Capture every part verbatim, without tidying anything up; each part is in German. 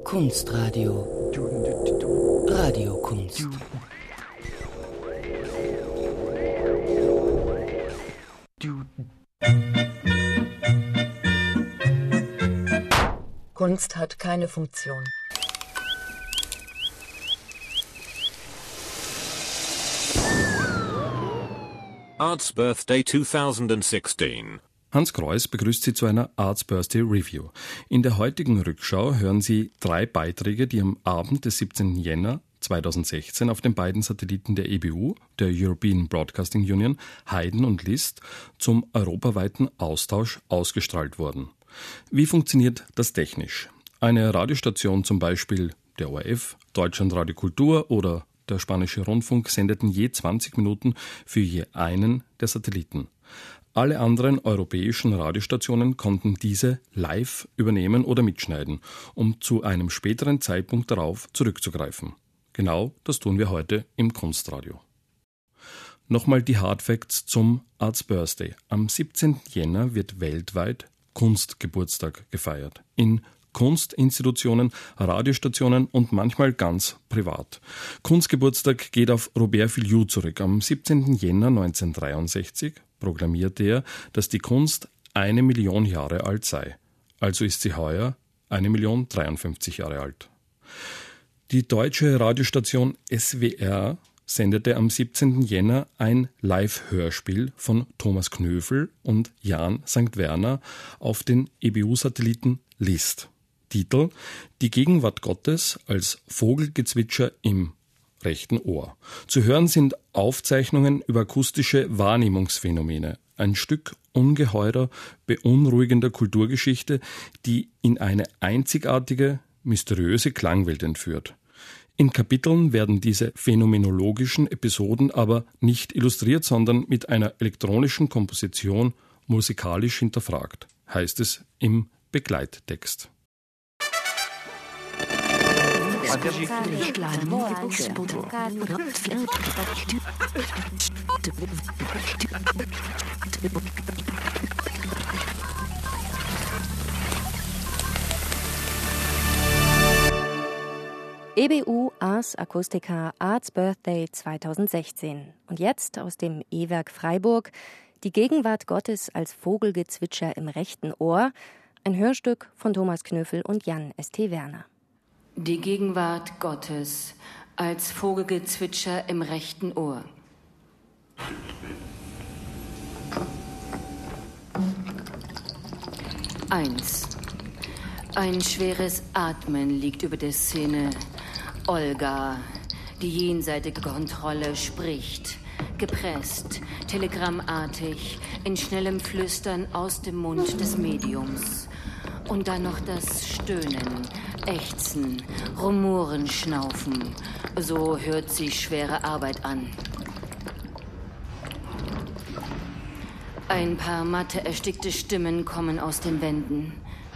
Kunstradio. Radiokunst. Kunst hat keine Funktion. Arts Birthday twenty sixteen. Hans Kreuß begrüßt Sie zu einer Arts Birthday Review. In der heutigen Rückschau hören Sie drei Beiträge, die am Abend des siebzehnten Jänner zweitausendsechzehn auf den beiden Satelliten der E B U, der European Broadcasting Union, Haydn und Liszt, zum europaweiten Austausch ausgestrahlt wurden. Wie funktioniert das technisch? Eine Radiostation, zum Beispiel der O R F, Deutschlandradio Kultur oder der Spanische Rundfunk, sendeten je zwanzig Minuten für je einen der Satelliten. Alle anderen europäischen Radiostationen konnten diese live übernehmen oder mitschneiden, um zu einem späteren Zeitpunkt darauf zurückzugreifen. Genau das tun wir heute im Kunstradio. Nochmal die Hardfacts zum Arts Birthday. Am siebzehnten Jänner wird weltweit Kunstgeburtstag gefeiert. In Kunstinstitutionen, Radiostationen und manchmal ganz privat. Kunstgeburtstag geht auf Robert Filliou zurück. Am siebzehnten Jänner neunzehnhundertdreiundsechzig proklamierte er, dass die Kunst eine Million Jahre alt sei. Also ist sie heuer eine Million dreiundfünfzig Jahre alt. Die deutsche Radiostation S W R sendete am siebzehnten Jänner ein Live-Hörspiel von Thomas Knöfel und Jan Sankt Werner auf den E B U-Satelliten Liszt. Titel: Die Gegenwart Gottes als Vogelgezwitscher im rechten Ohr. Zu hören sind Aufzeichnungen über akustische Wahrnehmungsphänomene. Ein Stück ungeheurer, beunruhigender Kulturgeschichte, die in eine einzigartige, mysteriöse Klangwelt entführt. In Kapiteln werden diese phänomenologischen Episoden aber nicht illustriert, sondern mit einer elektronischen Komposition musikalisch hinterfragt, heißt es im Begleittext. E B U Ars Acustica Arts Birthday zweitausendsechzehn. Und jetzt aus dem E-Werk Freiburg die Gegenwart Gottes als Vogelgezwitscher im rechten Ohr, ein Hörstück von Thomas Knöfel und Jan S T Werner. Die Gegenwart Gottes als Vogelgezwitscher im rechten Ohr. Eins. Ein schweres Atmen liegt über der Szene. Olga, die jenseitige Kontrolle, spricht, gepresst, telegrammartig, in schnellem Flüstern aus dem Mund des Mediums. Und dann noch das Stöhnen, Ächzen, Rumoren, Schnaufen. So hört sich schwere Arbeit an. Ein paar matte, erstickte Stimmen kommen aus den Wänden.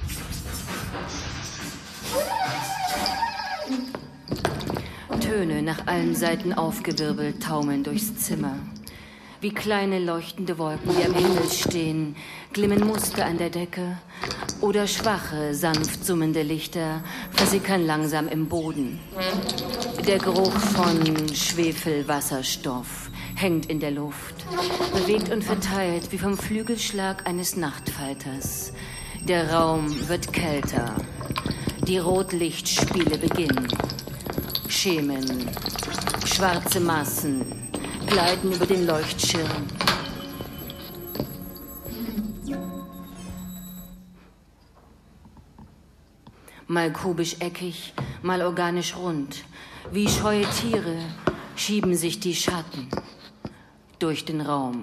Töne, nach allen Seiten aufgewirbelt, taumeln durchs Zimmer. Wie kleine leuchtende Wolken, die am Himmel stehen, glimmen Muster an der Decke. Oder schwache, sanft summende Lichter versickern langsam im Boden. Der Geruch von Schwefelwasserstoff hängt in der Luft, bewegt und verteilt wie vom Flügelschlag eines Nachtfalters. Der Raum wird kälter. Die Rotlichtspiele beginnen. Schemen, schwarze Massen gleiten über den Leuchtschirm. Mal kubisch-eckig, mal organisch rund. Wie scheue Tiere schieben sich die Schatten durch den Raum.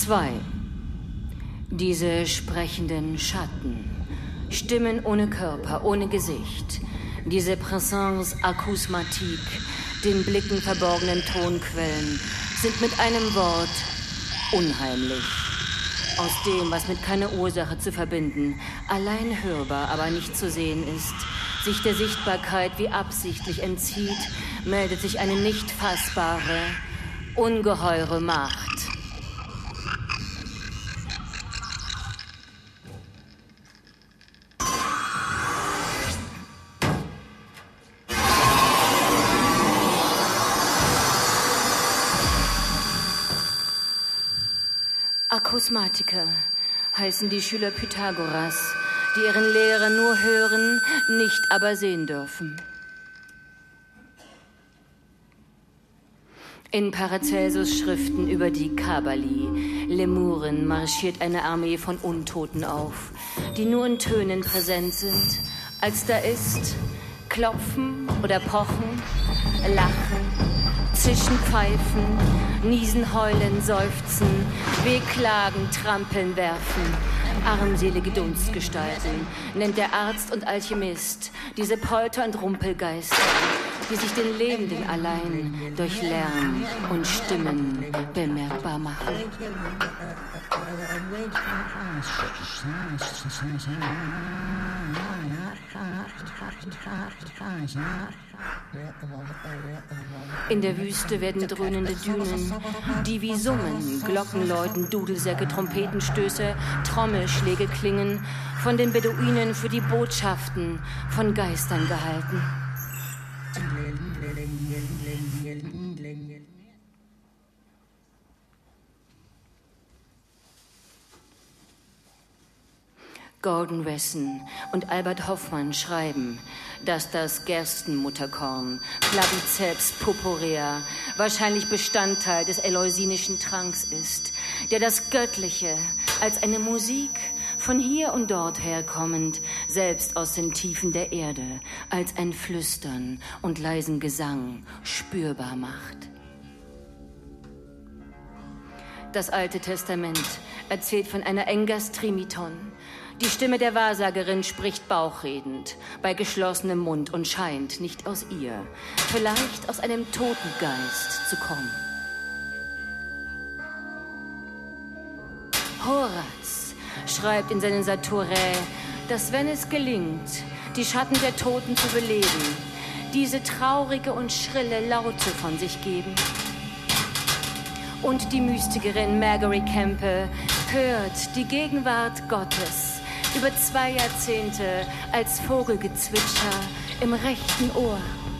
Zwei. Diese sprechenden Schatten, Stimmen ohne Körper, ohne Gesicht, diese Présence acousmatique, den Blicken verborgenen Tonquellen, sind mit einem Wort unheimlich. Aus dem, was mit keiner Ursache zu verbinden, allein hörbar, aber nicht zu sehen ist, sich der Sichtbarkeit wie absichtlich entzieht, meldet sich eine nicht fassbare, ungeheure Macht. Acousmatiker heißen die Schüler Pythagoras, die ihren Lehrer nur hören, nicht aber sehen dürfen. In Paracelsus Schriften über die Kabbali, Lemuren, marschiert eine Armee von Untoten auf, die nur in Tönen präsent sind, als da ist, klopfen oder pochen, lachen, zischen, pfeifen, niesen, heulen, seufzen, wehklagen, trampeln, werfen. Armselige Dunstgestalten nennt der Arzt und Alchemist diese Polter- und Rumpelgeister, die sich den Lebenden allein durch Lärm und Stimmen bemerkbar machen. In der Wüste werden dröhnende Dünen, die wie Summen, Glockenläuten, Dudelsäcke, Trompetenstöße, Trommelschläge klingen, von den Beduinen für die Botschaften von Geistern gehalten. Gordon Wesson und Albert Hoffmann schreiben, dass das Gerstenmutterkorn, Claviceps purpurea, wahrscheinlich Bestandteil des eleusinischen Tranks ist, der das Göttliche als eine Musik, von hier und dort herkommend, selbst aus den Tiefen der Erde, als ein Flüstern und leisen Gesang spürbar macht. Das Alte Testament erzählt von einer Engas Trimiton. Die Stimme der Wahrsagerin spricht bauchredend, bei geschlossenem Mund und scheint nicht aus ihr, vielleicht aus einem toten Geist zu kommen. Horaz schreibt in seinen Saturae, dass wenn es gelingt, die Schatten der Toten zu beleben, diese traurige und schrille Laute von sich geben. Und die Mystikerin Margery Campbell hört die Gegenwart Gottes über zwei Jahrzehnte als Vogelgezwitscher im rechten Ohr.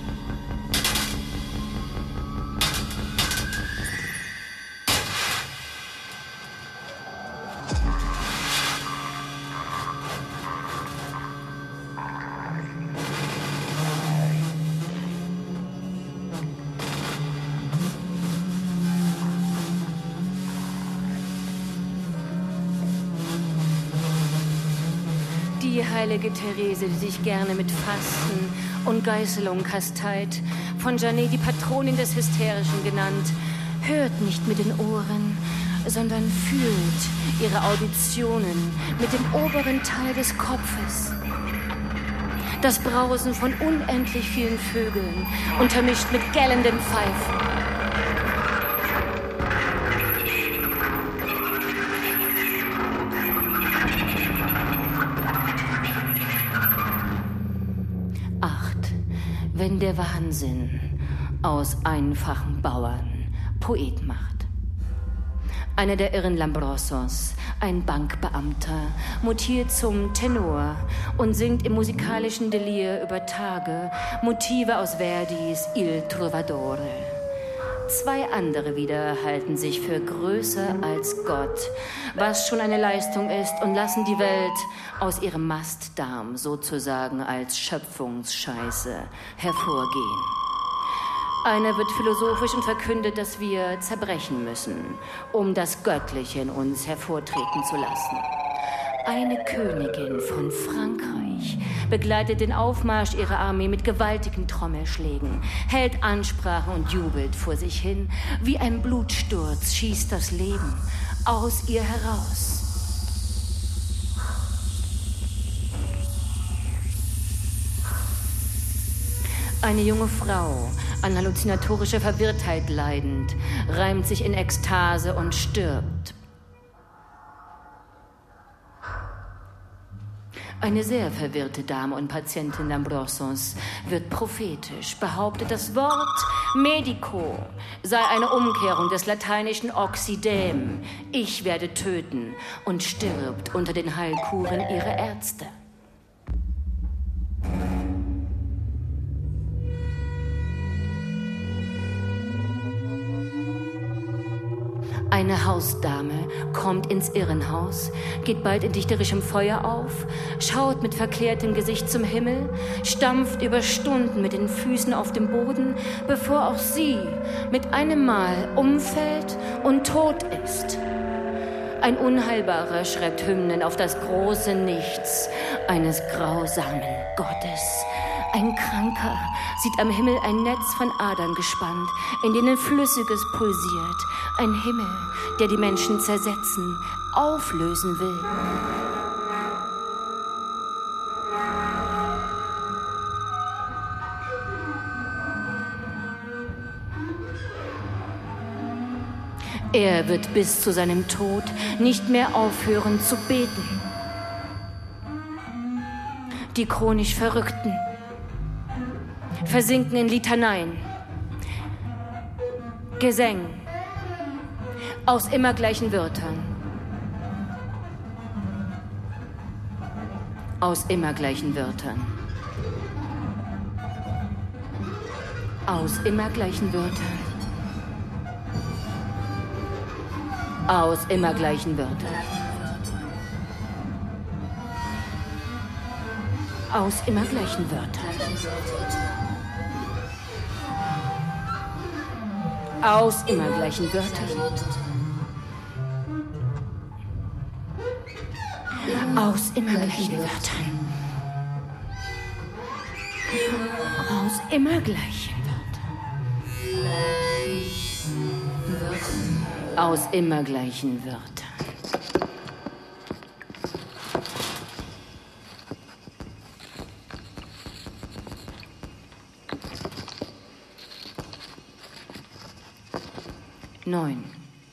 Die heilige Therese, die sich gerne mit Fasten und Geißelung kasteit, von Janet die Patronin des Hysterischen genannt, hört nicht mit den Ohren, sondern fühlt ihre Auditionen mit dem oberen Teil des Kopfes. Das Brausen von unendlich vielen Vögeln, untermischt mit gellendem Pfeifen. Wenn der Wahnsinn aus einfachen Bauern Poet macht. Einer der irren Lambrosos, ein Bankbeamter, mutiert zum Tenor und singt im musikalischen Delir über Tage Motive aus Verdis Il Trovadore. Zwei andere wieder halten sich für größer als Gott, was schon eine Leistung ist, und lassen die Welt aus ihrem Mastdarm sozusagen als Schöpfungsscheiße hervorgehen. Einer wird philosophisch und verkündet, dass wir zerbrechen müssen, um das Göttliche in uns hervortreten zu lassen. Eine Königin von Frankreich begleitet den Aufmarsch ihrer Armee mit gewaltigen Trommelschlägen, hält Ansprache und jubelt vor sich hin. Wie ein Blutsturz schießt das Leben aus ihr heraus. Eine junge Frau, an halluzinatorischer Verwirrtheit leidend, reimt sich in Ekstase und stirbt. Eine sehr verwirrte Dame und Patientin Lambrossos wird prophetisch, behauptet, das Wort Medico sei eine Umkehrung des lateinischen Occidem, ich werde töten, und stirbt unter den Heilkuren ihrer Ärzte. Eine Hausdame kommt ins Irrenhaus, geht bald in dichterischem Feuer auf, schaut mit verklärtem Gesicht zum Himmel, stampft über Stunden mit den Füßen auf dem Boden, bevor auch sie mit einem Mal umfällt und tot ist. Ein Unheilbarer schreibt Hymnen auf das große Nichts eines grausamen Gottes. Ein Kranker sieht am Himmel ein Netz von Adern gespannt, in denen Flüssiges pulsiert. Ein Himmel, der die Menschen zersetzen, auflösen will. Er wird bis zu seinem Tod nicht mehr aufhören zu beten. Die chronisch Verrückten versinken in Litaneien, Gesängen aus immer gleichen Wörtern, aus immer gleichen Wörtern, aus immer gleichen Wörtern, aus immer gleichen Wörtern, aus immer gleichen Wörtern. Aus immer gleichen Wörtern. Aus immer gleichen Wörtern. Aus immer gleichen Wörtern. Aus immer gleichen Wörtern. Neun.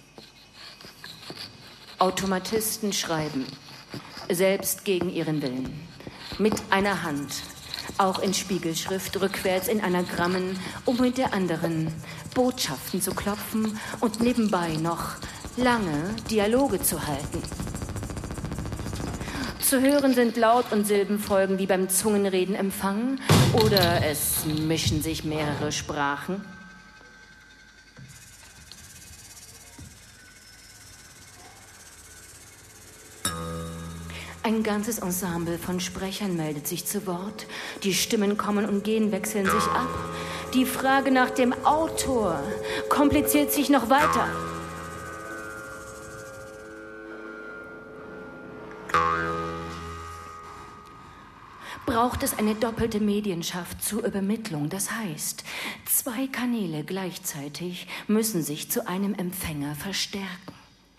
Automatisten schreiben, selbst gegen ihren Willen, mit einer Hand, auch in Spiegelschrift, rückwärts in Anagrammen, um mit der anderen Botschaften zu klopfen und nebenbei noch lange Dialoge zu halten. Zu hören sind Laut- und Silbenfolgen wie beim Zungenreden empfangen, oder es mischen sich mehrere Sprachen. Ein ganzes Ensemble von Sprechern meldet sich zu Wort. Die Stimmen kommen und gehen, wechseln sich ab. Die Frage nach dem Autor kompliziert sich noch weiter. Braucht es eine doppelte Medienschaft zur Übermittlung? Das heißt, zwei Kanäle gleichzeitig müssen sich zu einem Empfänger verstärken.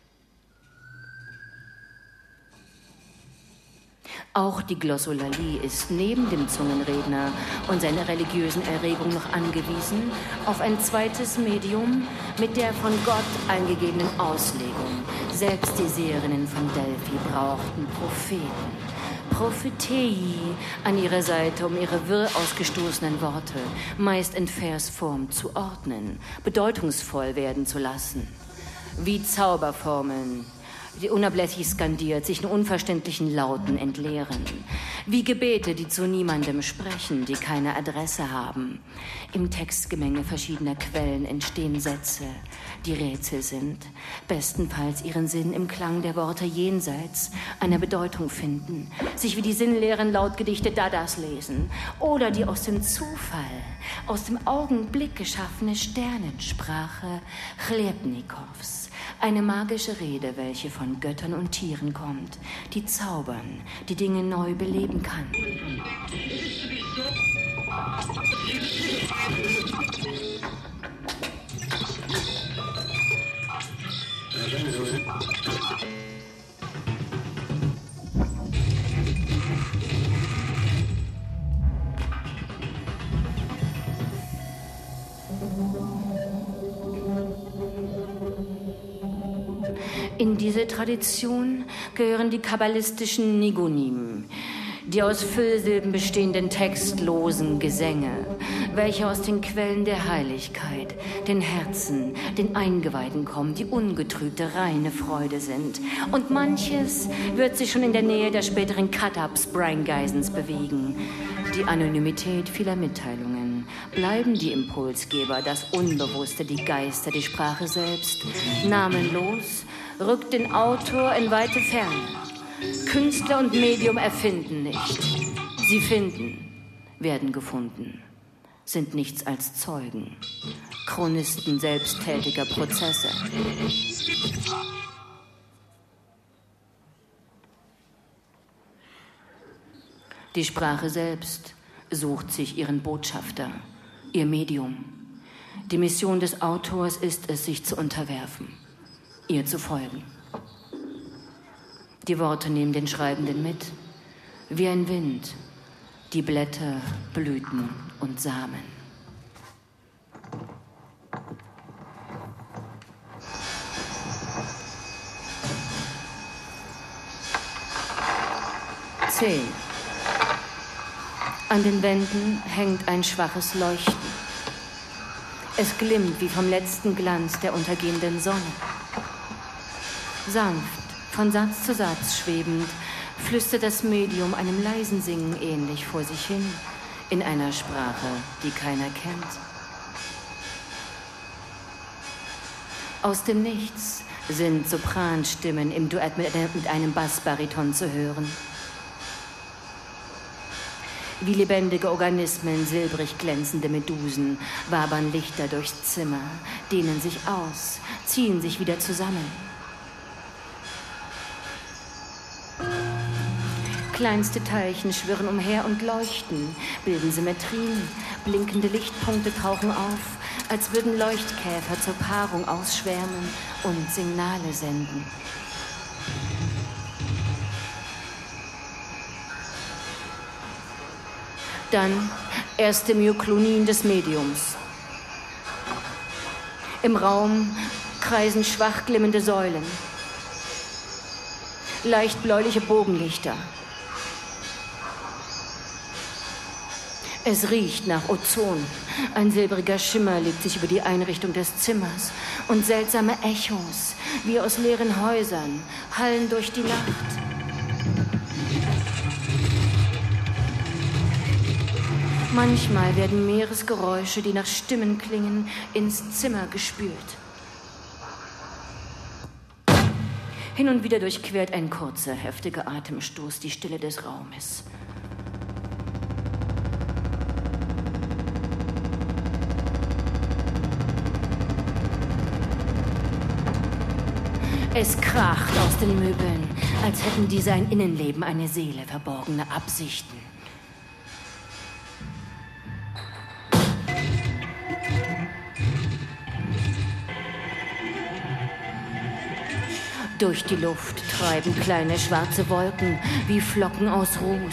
Auch die Glossolalie ist neben dem Zungenredner und seiner religiösen Erregung noch angewiesen auf ein zweites Medium mit der von Gott eingegebenen Auslegung. Selbst die Seherinnen von Delphi brauchten Propheten, Prophetei an ihrer Seite, um ihre wirr ausgestoßenen Worte meist in Versform zu ordnen, bedeutungsvoll werden zu lassen. Wie Zauberformeln, die unablässig skandiert, sich in unverständlichen Lauten entleeren. Wie Gebete, die zu niemandem sprechen, die keine Adresse haben. Im Textgemenge verschiedener Quellen entstehen Sätze, die Rätsel sind, bestenfalls ihren Sinn im Klang der Worte jenseits einer Bedeutung finden, sich wie die sinnleeren Lautgedichte Dadas lesen oder die aus dem Zufall, aus dem Augenblick geschaffene Sternensprache Chlebnikows, Eine magische Rede, welche von Göttern und Tieren kommt, die zaubern, die Dinge neu beleben kann. In diese Tradition gehören die kabbalistischen Nigunim, die aus Füllsilben bestehenden textlosen Gesänge, welche aus den Quellen der Heiligkeit, den Herzen, den Eingeweiden kommen, die ungetrübte, reine Freude sind. Und manches wird sich schon in der Nähe der späteren Cut-Ups Brian Geisens bewegen. Die Anonymität vieler Mitteilungen bleiben die Impulsgeber, das Unbewusste, die Geister, die Sprache selbst, namenlos, rückt den Autor in weite Ferne. Künstler und Medium erfinden nicht. Sie finden, werden gefunden, sind nichts als Zeugen, Chronisten selbsttätiger Prozesse. Die Sprache selbst sucht sich ihren Botschafter, ihr Medium. Die Mission des Autors ist es, sich zu unterwerfen, ihr zu folgen. Die Worte nehmen den Schreibenden mit, wie ein Wind, die Blätter, Blüten und Samen. Zehn. An den Wänden hängt ein schwaches Leuchten. Es glimmt wie vom letzten Glanz der untergehenden Sonne. Sanft, von Satz zu Satz schwebend, flüstert das Medium einem leisen Singen ähnlich vor sich hin, in einer Sprache, die keiner kennt. Aus dem Nichts sind Sopranstimmen im Duett mit einem Bassbariton zu hören. Wie lebendige Organismen, silbrig glänzende Medusen, wabern Lichter durchs Zimmer, dehnen sich aus, ziehen sich wieder zusammen. Kleinste Teilchen schwirren umher und leuchten, bilden Symmetrien, blinkende Lichtpunkte tauchen auf, als würden Leuchtkäfer zur Paarung ausschwärmen und Signale senden. Dann erste Myoklonien des Mediums. Im Raum kreisen schwach glimmende Säulen, leicht bläuliche Bogenlichter. Es riecht nach Ozon. Ein silbriger Schimmer legt sich über die Einrichtung des Zimmers und seltsame Echos, wie aus leeren Häusern, hallen durch die Nacht. Manchmal werden Meeresgeräusche, die nach Stimmen klingen, ins Zimmer gespült. Hin und wieder durchquert ein kurzer, heftiger Atemstoß die Stille des Raumes. Es kracht aus den Möbeln, als hätten diese ein Innenleben, eine Seele, verborgene Absichten. Durch die Luft treiben kleine schwarze Wolken wie Flocken aus Ruß.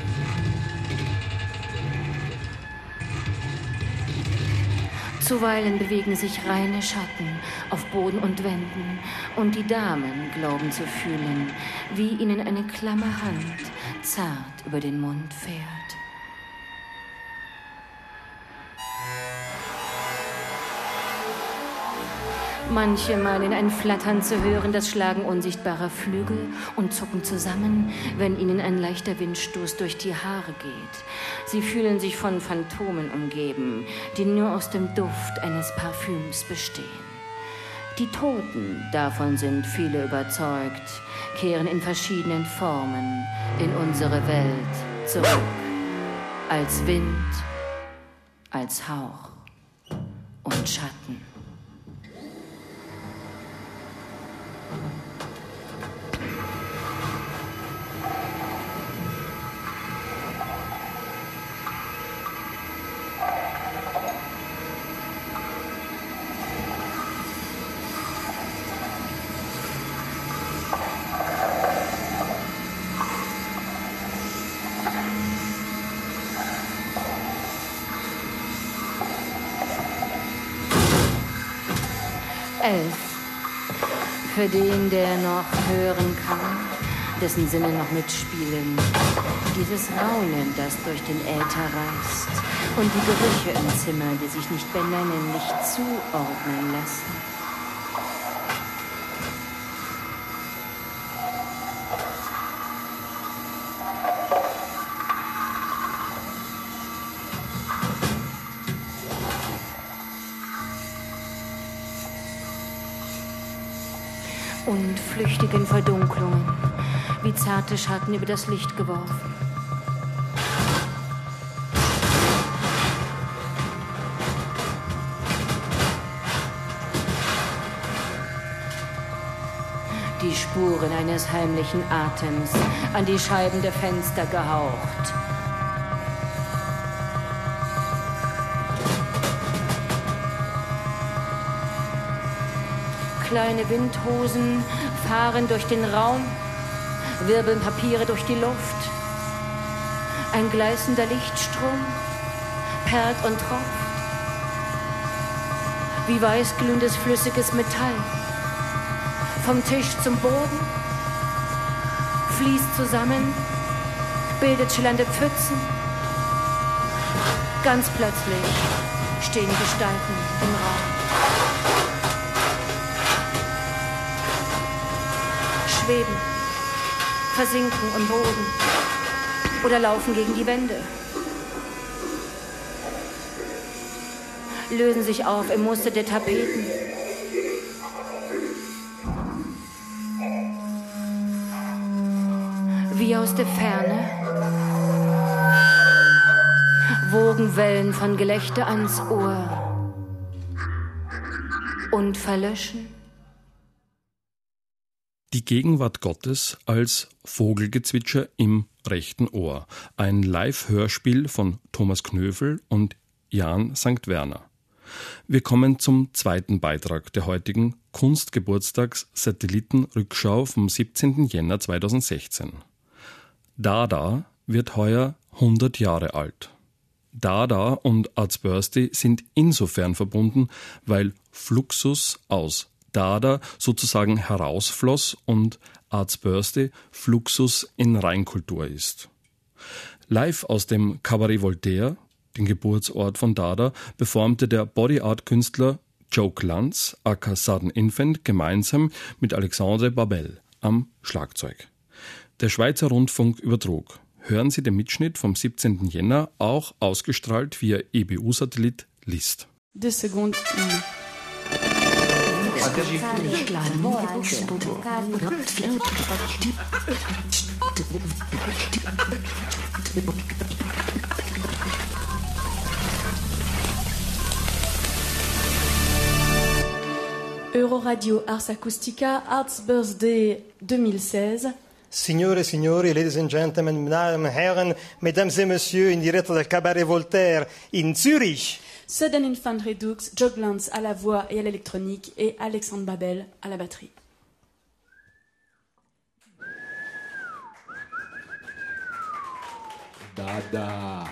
Zuweilen bewegen sich reine Schatten auf Boden und Wänden und die Damen glauben zu fühlen, wie ihnen eine klamme Hand zart über den Mund fährt. Manche meinen ein Flattern zu hören, das Schlagen unsichtbarer Flügel und zucken zusammen, wenn ihnen ein leichter Windstoß durch die Haare geht. Sie fühlen sich von Phantomen umgeben, die nur aus dem Duft eines Parfüms bestehen. Die Toten, davon sind viele überzeugt, kehren in verschiedenen Formen in unsere Welt zurück. Als Wind, als Hauch und Schatten. elf. Für den, der noch hören kann, dessen Sinne noch mitspielen. Dieses Raunen, das durch den Äther reißt. Und die Gerüche im Zimmer, die sich nicht benennen, nicht zuordnen lassen. Und flüchtigen Verdunklungen, wie zarte Schatten über das Licht geworfen. Die Spuren eines heimlichen Atems an die Scheiben der Fenster gehaucht. Kleine Windhosen fahren durch den Raum, wirbeln Papiere durch die Luft. Ein gleißender Lichtstrom perlt und tropft. Wie weißglühendes flüssiges Metall. Vom Tisch zum Boden, fließt zusammen, bildet schillernde Pfützen. Ganz plötzlich stehen Gestalten im Raum. Schweben, versinken im Boden oder laufen gegen die Wände. Lösen sich auf im Muster der Tapeten. Wie aus der Ferne wogen Wellen von Gelächter ans Ohr und verlöschen. Die Gegenwart Gottes als Vogelgezwitscher im rechten Ohr. Ein Live-Hörspiel von Thomas Knöfel und Jan Sankt Werner. Wir kommen zum zweiten Beitrag der heutigen Kunstgeburtstags-Satelliten-Rückschau vom siebzehnten Jänner zweitausendsechzehn. Dada wird heuer hundert Jahre alt. Dada und Artsbursty sind insofern verbunden, weil Fluxus aus Dada sozusagen herausfloss und Artsbursty Fluxus in Reinkultur ist. Live aus dem Cabaret Voltaire, den Geburtsort von Dada, performte der Body-Art-Künstler Joe Glanz, aka Sudden Infant, gemeinsam mit Alexandre Babel am Schlagzeug. Der Schweizer Rundfunk übertrug. Hören Sie den Mitschnitt vom siebzehnten Jänner, auch ausgestrahlt via E B U-Satellit List. Deux secondes. Euroradio Ars Acustica, Arts Birthday zweitausendsechzehn. Signore e signori, ladies and gentlemen, Damen und Herren, Mesdames et Messieurs, in diretta del Cabaret Voltaire in Zürich. Sudden Infant Redux, Joe Glanz à la voix et à l'électronique et Alexandre Babel à la batterie. Dada.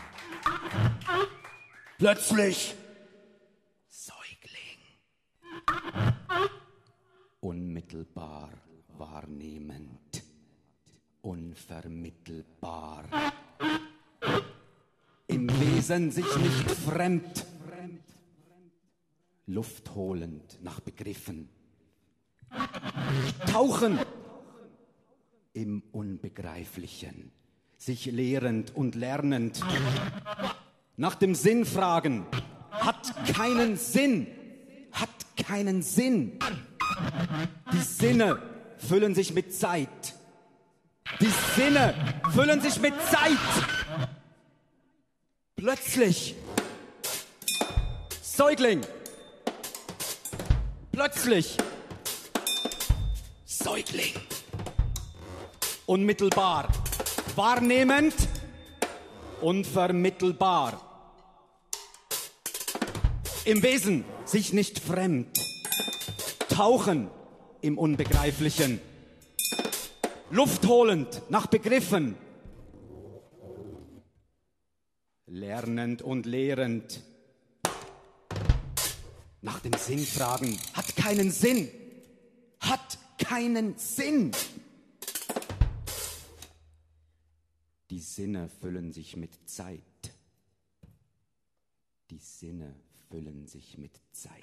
Plötzlich. Säugling. Unmittelbar wahrnehmend. Unvermittelbar. Im Wesen sich nicht fremd. Luft holend nach Begriffen. Tauchen im Unbegreiflichen. Sich lehrend und lernend. Nach dem Sinn fragen. Hat keinen Sinn. Hat keinen Sinn. Die Sinne füllen sich mit Zeit. Die Sinne füllen sich mit Zeit. Plötzlich. Säugling. Plötzlich. Säugling. Unmittelbar. Wahrnehmend. Unvermittelbar. Im Wesen sich nicht fremd. Tauchen im Unbegreiflichen. Luft holend nach Begriffen. Lernend und lehrend. Nach dem Sinn fragen hat keinen Sinn. Hat keinen Sinn. Die Sinne füllen sich mit Zeit. Die Sinne füllen sich mit Zeit.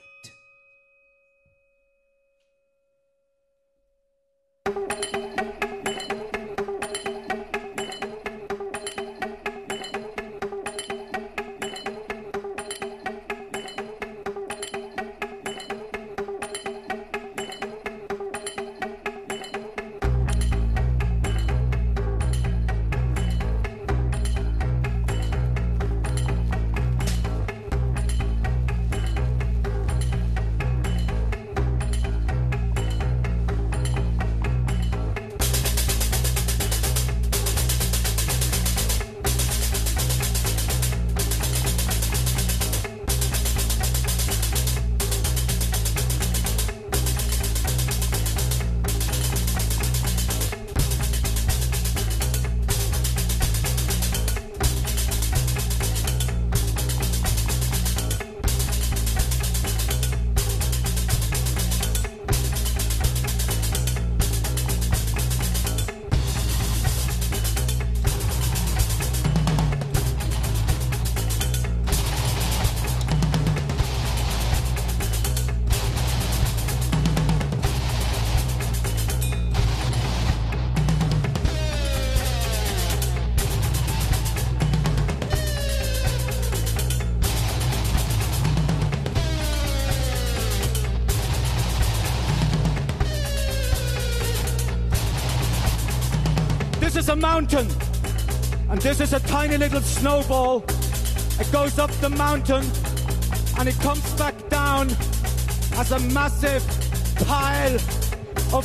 This is a mountain, and this is a tiny little snowball. It goes up the mountain, and it comes back down as a massive pile of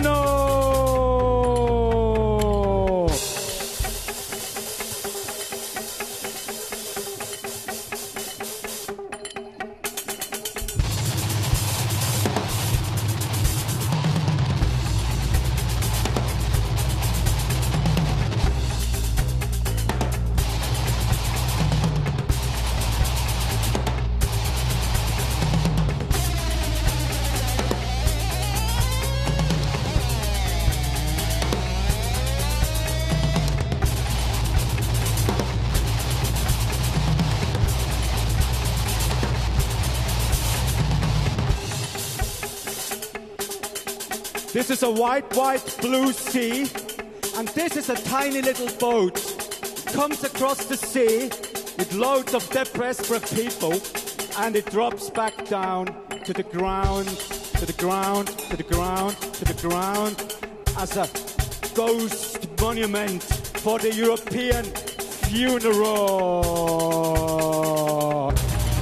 snow. This is a white, white, blue sea, and this is a tiny little boat. Comes across the sea with loads of desperate people, and it drops back down to the ground, to the ground, to the ground, to the ground, as a ghost monument for the European funeral.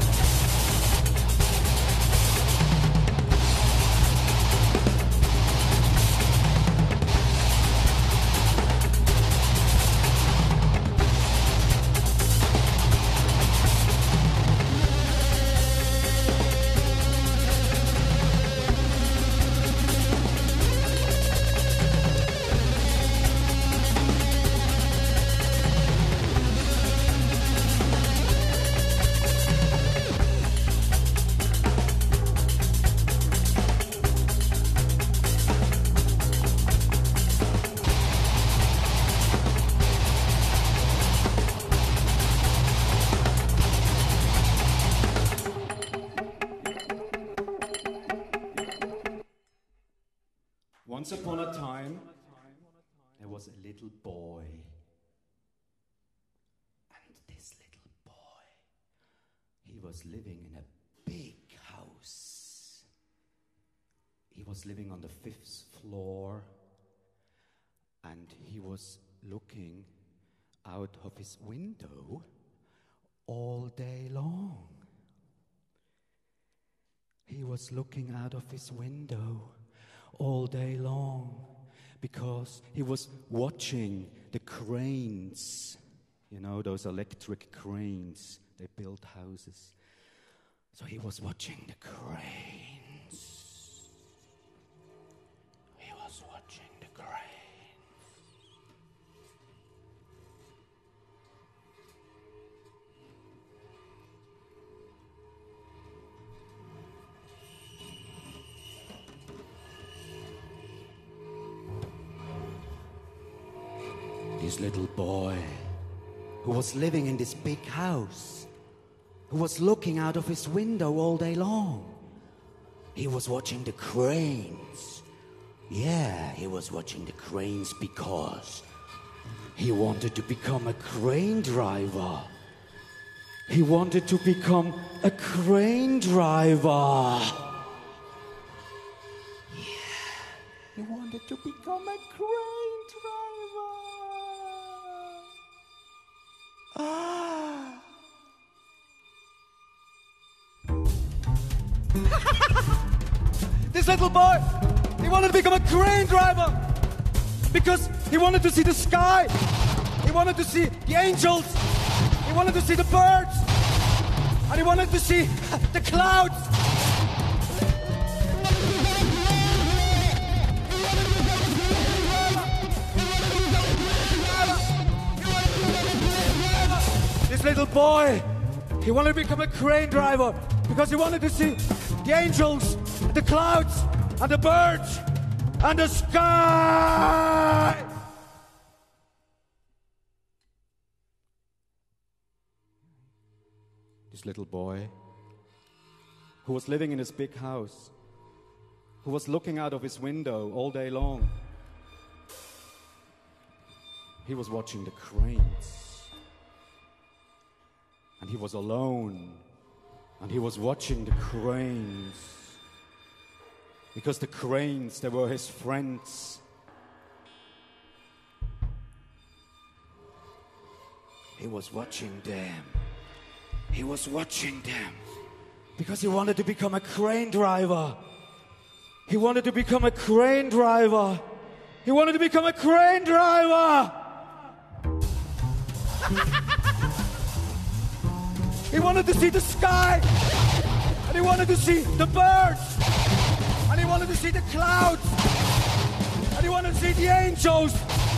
Once upon a time, there was a little boy. And this little boy, he was living in a big house. He was living on the fifth floor, and he was looking out of his window all day long. He was looking out of his window all day long because he was watching the cranes, you know, those electric cranes, they build houses. So he was watching the cranes. He was watching the cranes. this little boy who was living in this big house, who was looking out of his window all day long. He was watching the cranes. Yeah, he was watching the cranes because he wanted to become a crane driver. He wanted to become a crane driver. Yeah, he wanted to become a crane driver. Ah. This little boy, he wanted to become a crane driver because he wanted to see the sky. He wanted to see the angels. He wanted to see the birds. And he wanted to see the clouds. This little boy, he wanted to become a crane driver because he wanted to see the angels, the clouds, and the birds, and the sky. This little boy, who was living in his big house, who was looking out of his window all day long, he was watching the cranes. And he was alone, and he was watching the cranes. Because the cranes, they were his friends. He was watching them. He was watching them. Because he wanted to become a crane driver. He wanted to become a crane driver. He wanted to become a crane driver. He wanted to see the sky, and he wanted to see the birds, and he wanted to see the clouds, and he wanted to see the angels.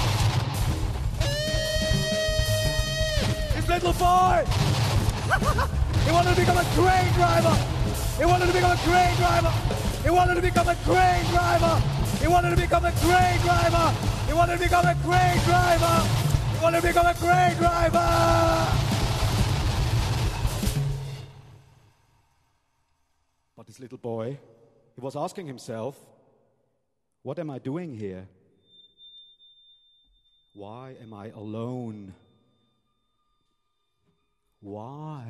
This little boy, he wanted to become a crane driver. He wanted to become a crane driver. He wanted to become a crane driver. He wanted to become a crane driver. He wanted to become a crane driver. He wanted to become a crane driver. But this little boy, he was asking himself, what am I doing here? Why am I alone? Why?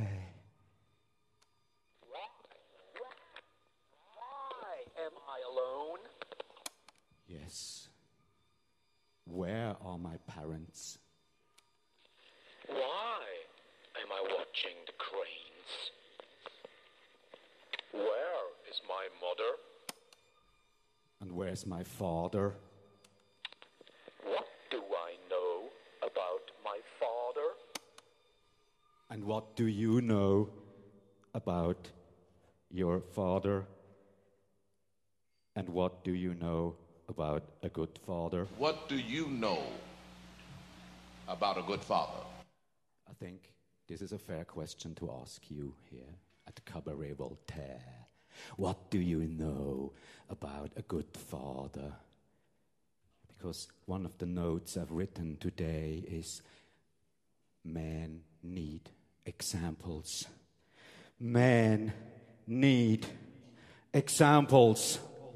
Why am I alone? Yes. Where are my parents? Why am I watching the cranes? Where is my mother? And where's my father? What do I know about my father? And what do you know about your father? And what do you know about a good father? What do you know about a good father? I think this is a fair question to ask you here at Cabaret Voltaire. What do you know about a good father? Because one of the notes I've written today is men need examples. Men need examples.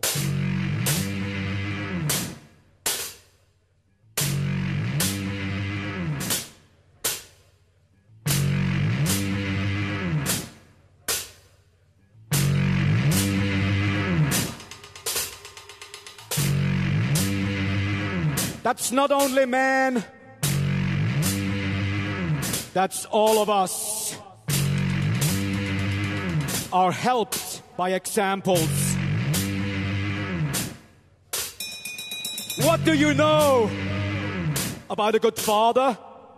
That's not only men, that's all of us are helped by examples. What do you know about a good father?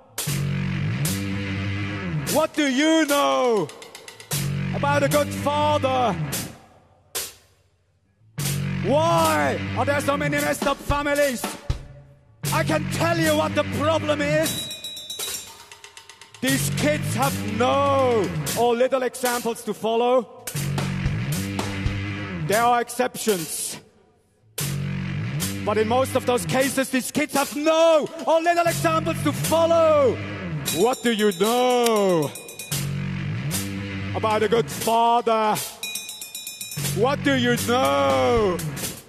What do you know about a good father? Why are there so many messed up families? I can tell you what the problem is. These kids have no or little examples to follow. There are exceptions. But in most of those cases, these kids have no or little examples to follow. What do you know about a good father? What do you know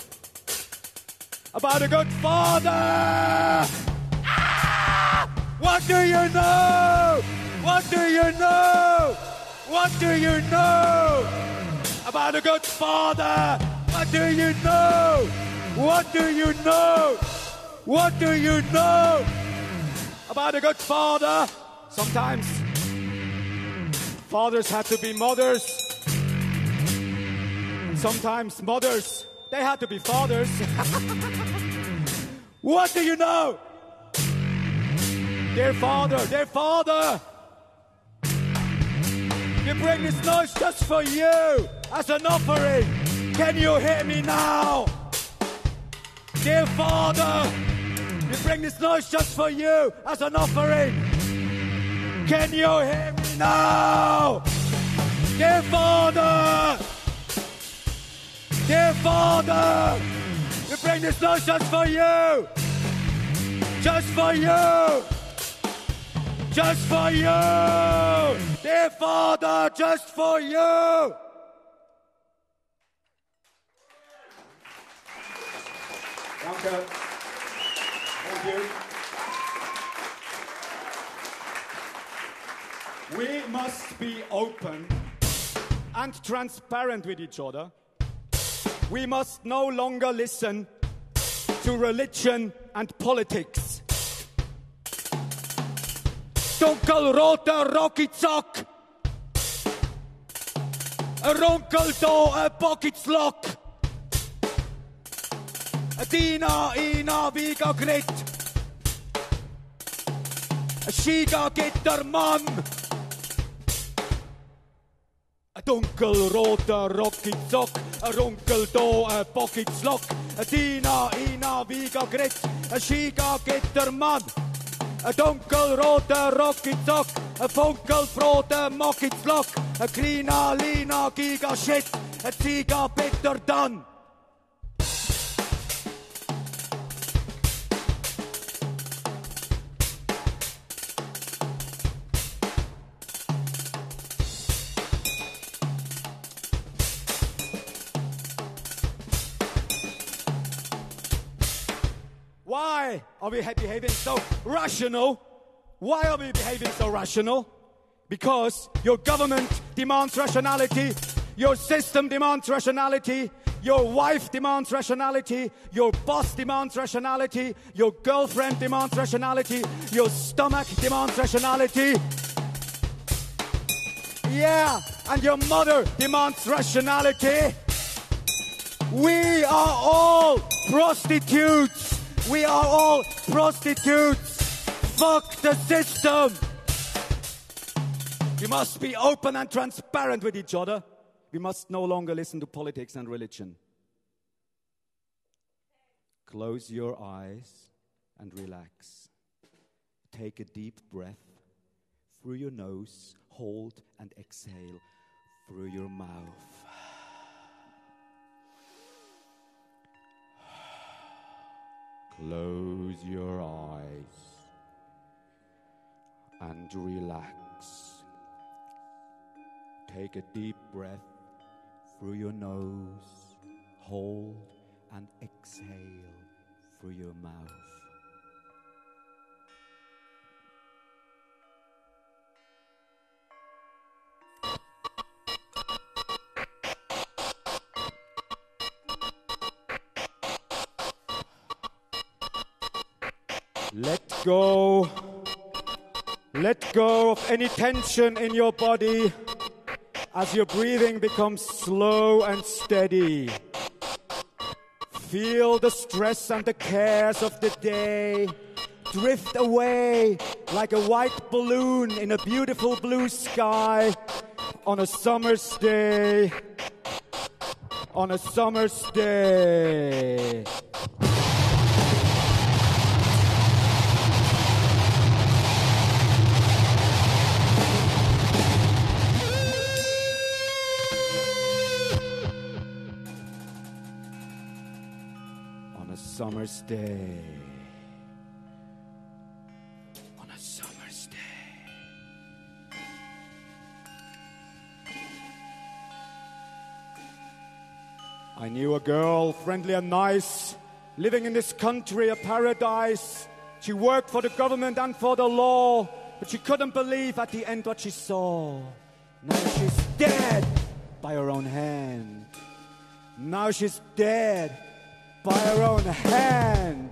about a good father? Ah! What do you know? What do you know? What do you know about a good father? What do you know? What do you know? What do you know about a good father? Sometimes fathers had to be mothers. And sometimes mothers, they had to be fathers. What do you know? Dear father, dear father, we bring this noise just for you as an offering. Can you hear me now? Dear father, we bring this noise just for you as an offering. Can you hear me now? Dear father, dear father, we bring this noise just for you. Just for you. Just for you. Dear father, just for you. Danke. Thank you. We must be open and transparent with each other. We must no longer listen to religion and politics. Donkelrote rokkitzak. Een ronkeldo, een pocketslok. Dina ina viga grit. Shiga gitterman. Een donkelrote rokkitzak. Een ronkeldo, een pocketslok. Dina ina viga grit. Shiga gitterman. Een donkelrote rokkitzak. Een fonkelfrote mokkitslok. Een klina lina giga shit. Een ziga bitter dan. Why are we behaving so rational? Why are we behaving so rational? Because your government demands rationality, your system demands rationality, your wife demands rationality, your boss demands rationality, your girlfriend demands rationality, your stomach demands rationality. Yeah, and your mother demands rationality. We are all prostitutes. We are all prostitutes. Fuck the system. We must be open and transparent with each other. We must no longer listen to politics and religion. Close your eyes and relax. Take a deep breath through your nose, hold and exhale through your mouth. Close your eyes and relax. Take a deep breath through your nose, hold and exhale through your mouth. Let go. Let go of any tension in your body as your breathing becomes slow and steady. Feel the stress and the cares of the day drift away like a white balloon in a beautiful blue sky on a summer's day. On a summer's day. summer's day. On a summer's day. I knew a girl, friendly and nice, living in this country, a paradise. She worked for the government and for the law, but she couldn't believe at the end what she saw. Now she's dead by her own hand. Now she's dead by her own hand.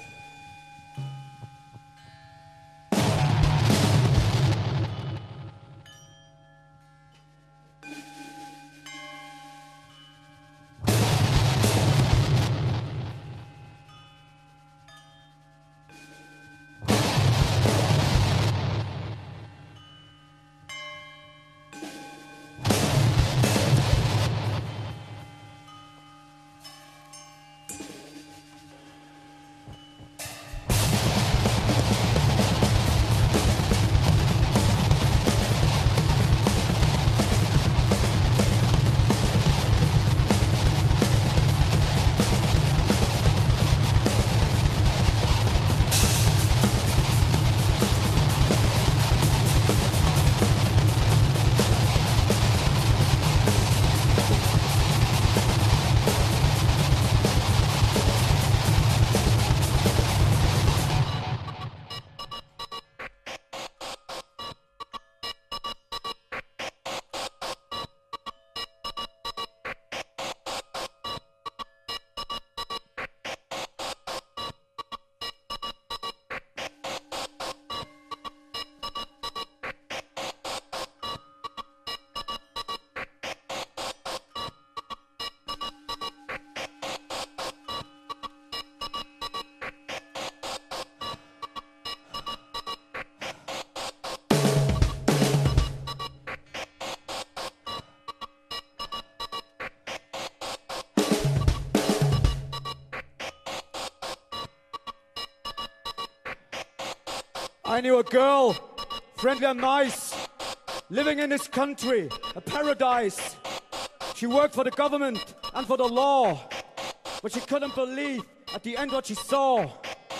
I knew a girl, friendly and nice, living in this country, a paradise. She worked for the government and for the law, but she couldn't believe at the end what she saw.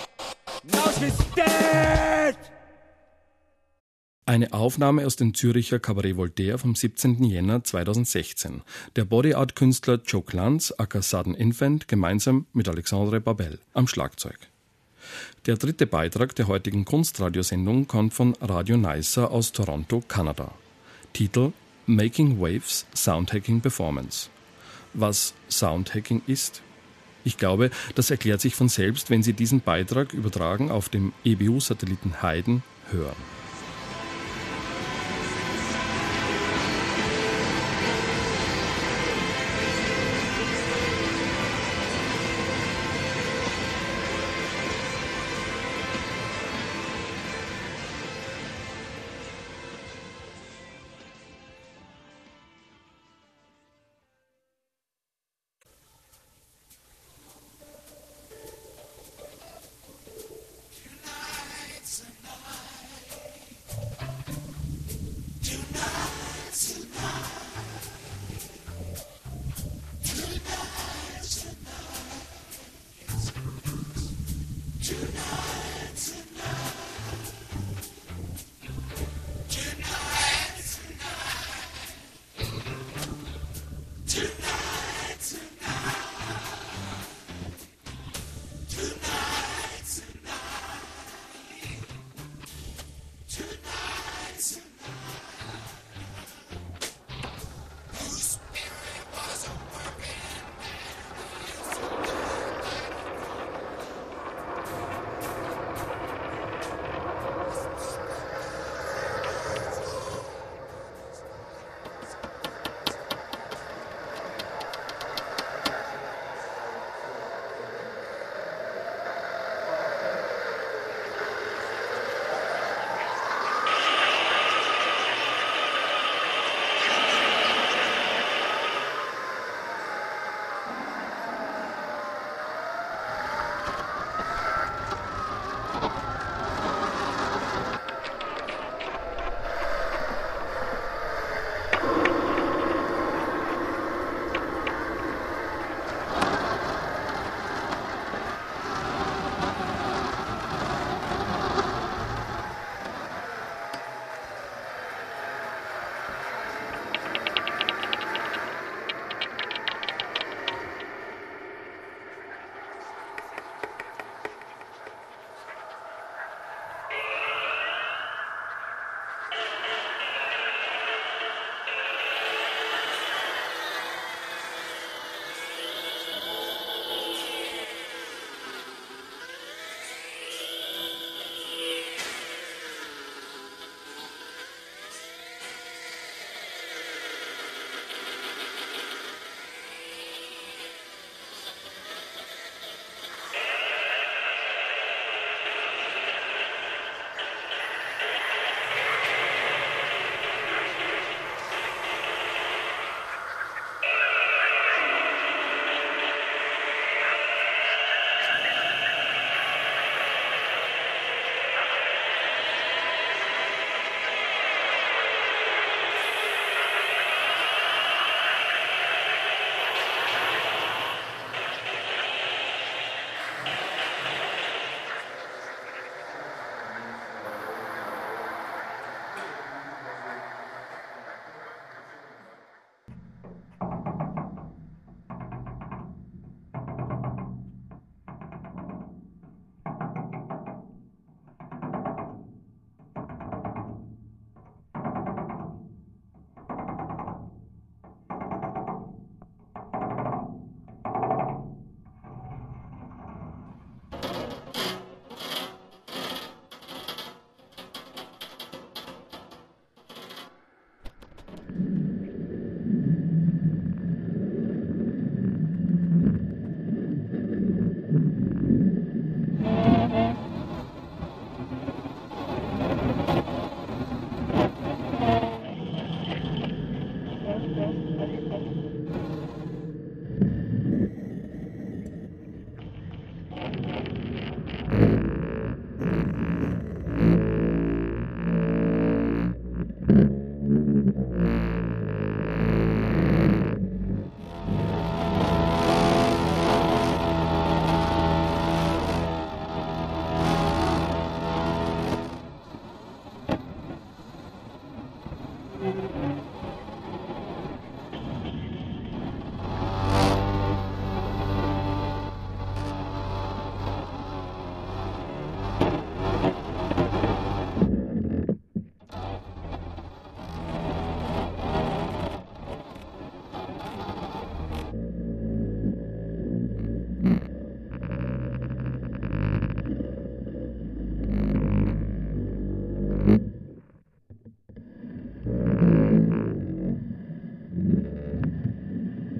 Now she's dead! Eine Aufnahme aus dem Züricher Cabaret Voltaire vom siebzehnten Jänner zweitausendsechzehn. Der Body-Art-Künstler Joe Glanz, aka Sudden Infant, gemeinsam mit Alexandre Babel am Schlagzeug. Der dritte Beitrag der heutigen Kunstradiosendung kommt von Radio Nysa aus Toronto, Kanada. Titel Making Waves Soundhacking Performance. Was Soundhacking ist? Ich glaube, das erklärt sich von selbst, wenn Sie diesen Beitrag übertragen auf dem E B U-Satelliten Haydn hören.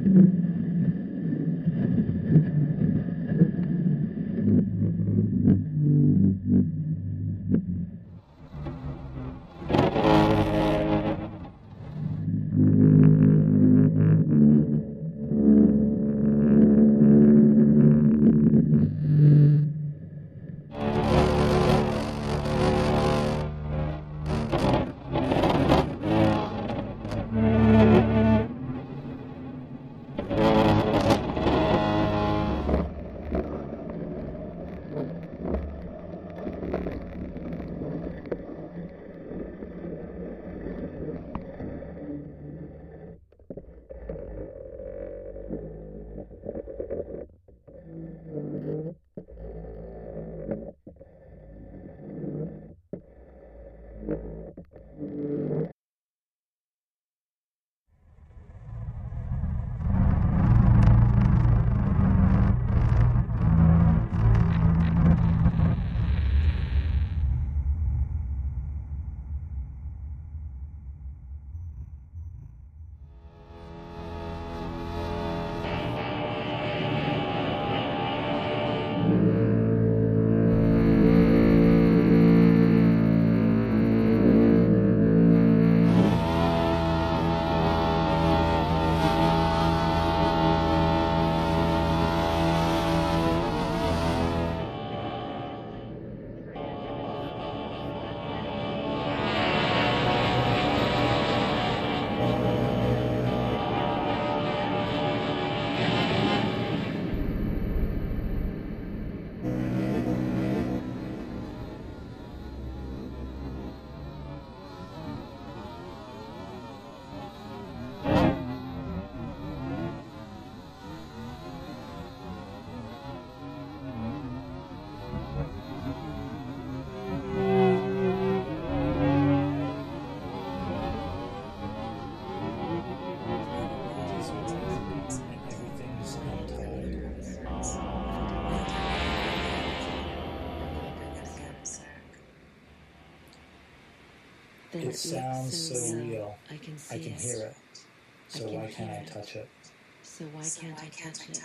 It sounds so real. I can see I can it. hear it. So why can't I touch it? So why can't I touch it?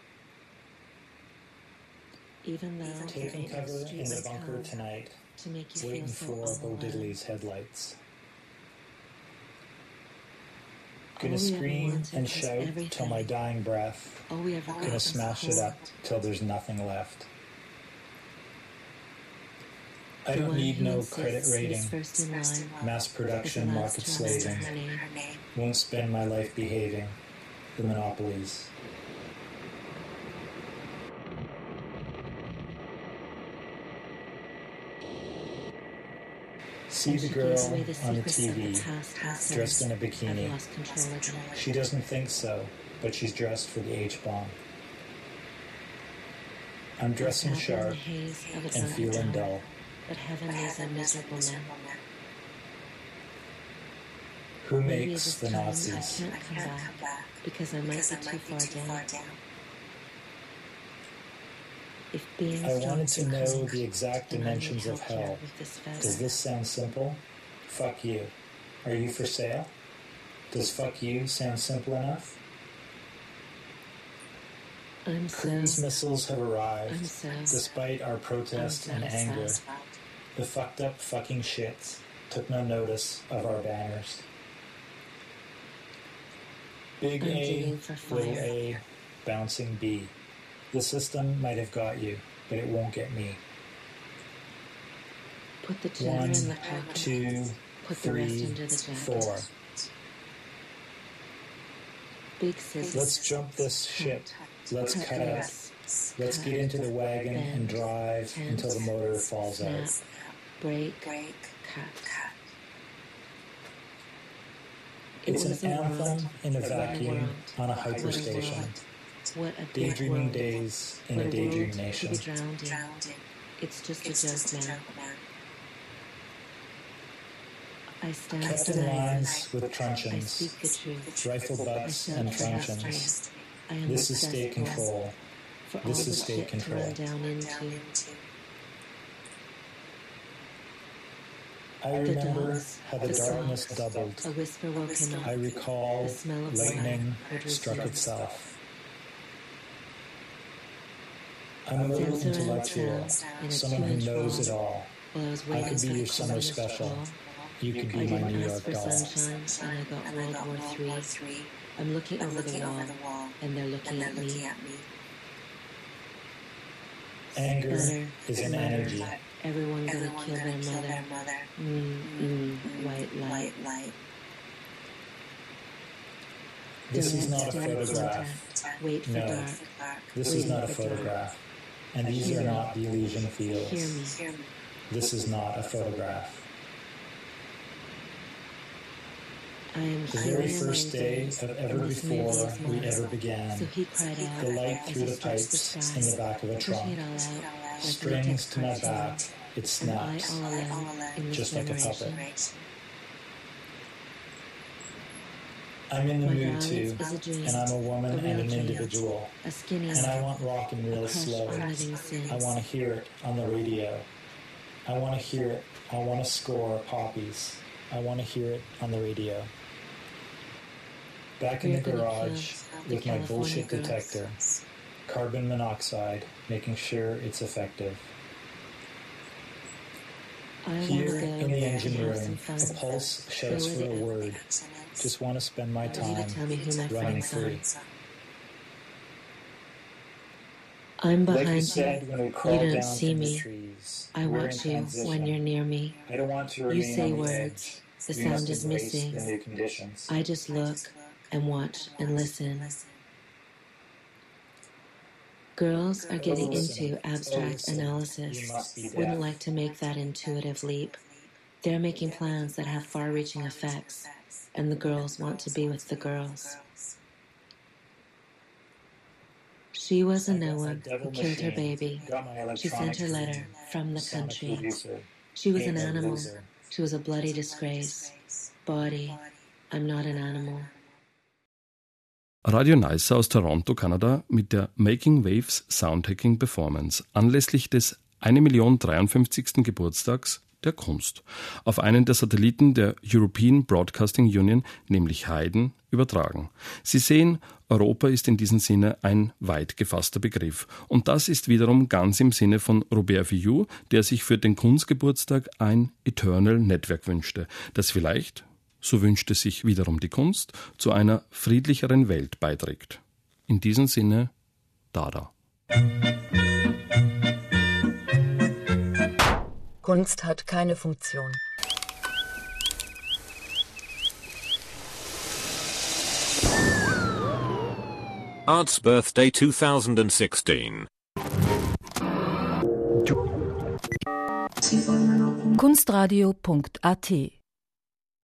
Even though taking cover in the bunker tonight, to make you waiting feel so for Bo Diddley's headlights. All Gonna we ever scream wanted and was shout everything. till my dying breath. All we ever got Gonna was smash hope. it up till there's nothing left. I The don't one need who no insists credit he's rating, first in line mass is production, the market last to answer slaving. her name. Won't spend my life behaving. The monopolies. See And the she girl gives me the on the secrets T of the V, past has dressed said, in a bikini. I've lost control again. She doesn't think so, but she's dressed for the H-bomb. I'm dressing Wrapped in sharp the haze of a and drunken feeling town, dull. But heaven needs a miserable man. Who Maybe makes this the time Nazis? I can't come back because I might be too far down. If being I strong wanted to know becomes, the exact then I need dimensions of help here hell. with this feather. Does this sound simple? Fuck you. Are you for sale? Does fuck you sound simple enough? I'm so, Cruise missiles have I'm arrived, so, despite our protest I'm and so anger. satisfied. The fucked up fucking shits took no notice of our banners. Big I'm A, digging for little fire. a, bouncing B. The system might have got you, but it won't get me. Put the cheddar One, in the pocket. two, Put the rest three, under the jacket. four. Big scissors. Let's jump this ship. Let's Cut cut up. this. Let's Cut, get into the wagon bend, and drive tense, until the motor falls snap, out. break, break, cut. It It's was an a anthem world. in a What a vacuum world. on a What a hyperstation. world. What a big Daydreaming world. days in What a a daydream world nation. to be drowned in. It's just a joke now. I stand Kept in tonight. lines with I truncheons, speak the truth. rifle I butts show and up for history. truncheons. I am This is obsessed state with control. For all This the is state shit to control. run down into. I the remember dogs, how the the darkness songs, doubled. a whisper woke him up. I recall the smell of lightning wine struck produced itself. I'm a little Danced around intellectual, town in a someone who two-inch knows ball it all. While I was I waiting could be for your the summer columnist special. ball. You could I be my didn't New ask York for doll. sunshine, and I got World War Three. I'm looking over the wall, and they're looking at me. Anger Butter, is an mother, energy. everyone gonna kill their mother. Mm, mm, white light. This Don't is not a stand photograph. contact. Wait for No, dark. this Wait is not a for dark. photograph. And these Hear are me. not the Elysian Hear fields. me. This is not a photograph. I am The here very and first day amazing, of ever and this before movie is we mine. ever began, So he cried out the light as through he the stretched the pipes sky, in the back of a pushing trunk. it all out like a Strings latex to my cartoon, back, it and I snaps, all alone in this just like a generation. puppet. I'm in the My mood violence too, is a dream, and I'm a woman a and real an dream, individual. a skinny, And I want rock and a real crush slow. on living sins. I want to hear it on the radio. I want to hear it. I want to score poppies. I want to hear it on the radio. Back in We're the gonna garage kill the with my California bullshit girls. detector. Carbon monoxide, making sure it's effective. I want Here to go in the engine and have some room, fun. a pulse Go shouts with for a it. word. Just want to spend my I want you time to tell me who my running friends are. free. I'm Like behind you you. said when we You crawled don't down see from the me. trees, I we're watch in you transition. when you're near me. I don't want to You remain say on the words. edge. The We sound must is embrace missing. the new conditions. I just look and watch and listen. Girls are getting Oh, listen. into Oh, abstract listen. analysis. You must be deaf. Wouldn't like to make that intuitive leap. They're making plans that have far-reaching effects, and the girls want to be with the girls. She was a no one who killed her baby. She sent her letter from the country. She was an animal. She was a bloody disgrace. Body, I'm not an animal. Radio Nysa aus Toronto, Kanada, mit der Making Waves Soundhacking Performance anlässlich des eine Million dreiundfünfzigsten Geburtstags der Kunst auf einen der Satelliten der European Broadcasting Union, nämlich Haydn, übertragen. Sie sehen, Europa ist in diesem Sinne ein weit gefasster Begriff. Und das ist wiederum ganz im Sinne von Robert Fillou, der sich für den Kunstgeburtstag ein Eternal Network wünschte, das vielleicht, so wünschte sich wiederum die Kunst, zu einer friedlicheren Welt beiträgt. In diesem Sinne, Dada. Kunst hat keine Funktion. Art's Birthday twenty sixteen. kunstradio punkt a t